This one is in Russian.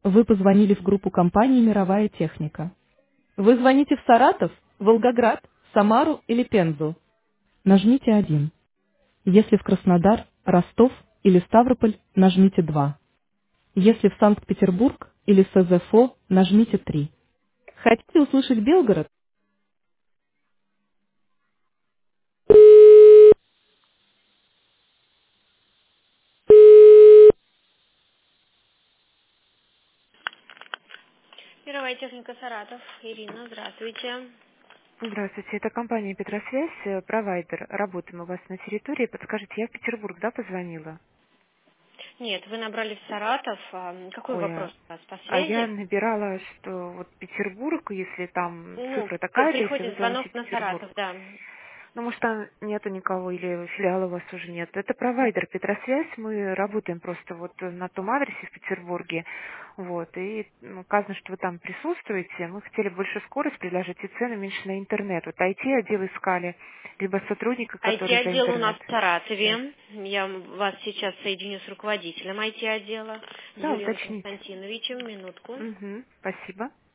Вы позвонили в группу компании «Мировая техника». Вы звоните в Саратов, Волгоград, Самару или Пензу. Нажмите 1. Если в Краснодар, Ростов или Ставрополь, нажмите 2. Если в Санкт-Петербург или СЗФО, нажмите 3. Хотите услышать Белгород? Мировая техника Саратов. Ирина, здравствуйте. Здравствуйте, это компания Петросвязь, провайдер. Работаем у вас на территории. Подскажите, я в Петербург, да, позвонила? Нет, вы набрали в Саратов. Какой Ой, вопрос у вас по а я связи? набирала, что вот Петербург, если там Ну, цифра такая-то, если вы приходит звоните звонок в на Петербург. Саратов, да. Ну, может, там нету никого или филиала у вас уже нет. Это провайдер Петросвязь. Мы работаем просто вот на том адресе в Петербурге. Вот. И указано, что вы там присутствуете. Мы хотели больше скорость предложить и цены меньше на интернет. Вот IT-отдел искали, либо сотрудника, который за IT-отдел у нас интернет. в Связь. Саратове. Я вас сейчас соединю с руководителем IT-отдела Да, Юрием уточните. Константиновичем. Минутку. Угу, спасибо.